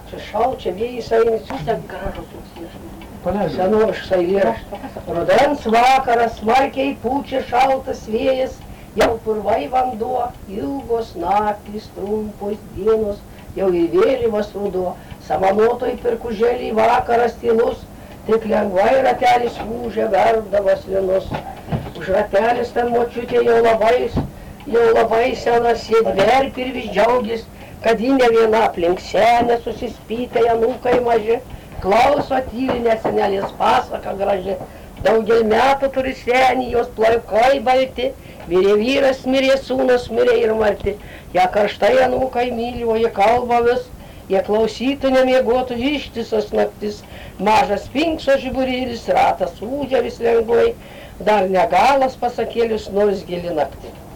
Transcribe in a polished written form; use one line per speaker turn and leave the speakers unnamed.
Čia šal, čia vėjais eini.
Ten gražus toks.
Senoviškas eilėraštis. Rudens vakaras, smarkiai pučia šaltas vėjas, jau purvai vanduo, ilgos naktys, trumpos dienos, jau ir vėlyvas ruduo. Samanotoj pirkužėlį vakaras tylus, tik lengvai ratelis ūžia verdamas linus. Už ratelis ten močiutė jau labai senas sėdi, verpi ir vis džiaugis, kad ji ne viena aplink senę susispytę anūkai maži. Klauso tylinė senelės pasaka graži, daugel metų turi senį, jos plaukai balti, mirė vyras, mirė sūnus, mirė ir marti. Ja karštai anūkai myli, o jie kalba vis, jie klausytų nemiegotų ištisas naktis. Mažas pinkso žiburėlis, ratas ūžia vis lengvai, dar negalas pasakėlius, nors gili nakti.